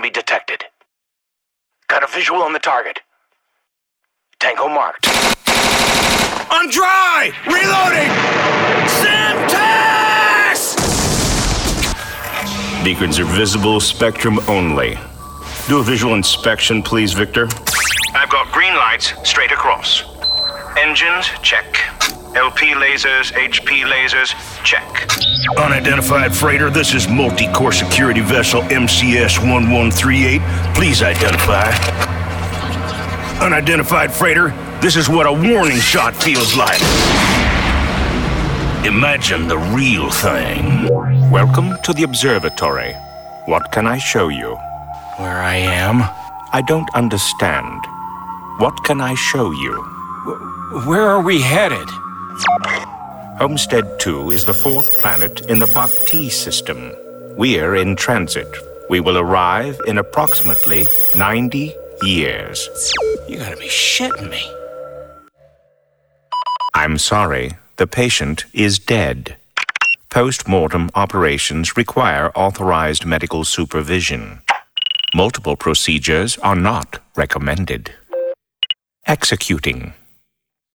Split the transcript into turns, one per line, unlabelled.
enemy detected. Got a visual on the target. Tango marked.
I'm dry! Reloading! Semtex!
Beacons are visible, spectrum only. Do a visual inspection, please, Victor.
I've got green lights straight across. Engines, check. LP lasers, HP lasers, check.
Unidentified freighter, this is multi-core security vessel MCS-1138. Please identify. Unidentified freighter, this is what a warning shot feels like. Imagine the real thing.
Welcome to the observatory. What can I show you?
Where I am?
I don't understand. What can I show you?
Where are we headed?
Homestead 2 is the fourth planet in the Bacti system. We're in transit. We will arrive in approximately 90 years.
You gotta be shitting me.
I'm sorry, the patient is dead. Post-mortem operations require authorized medical supervision. Multiple procedures are not recommended. Executing.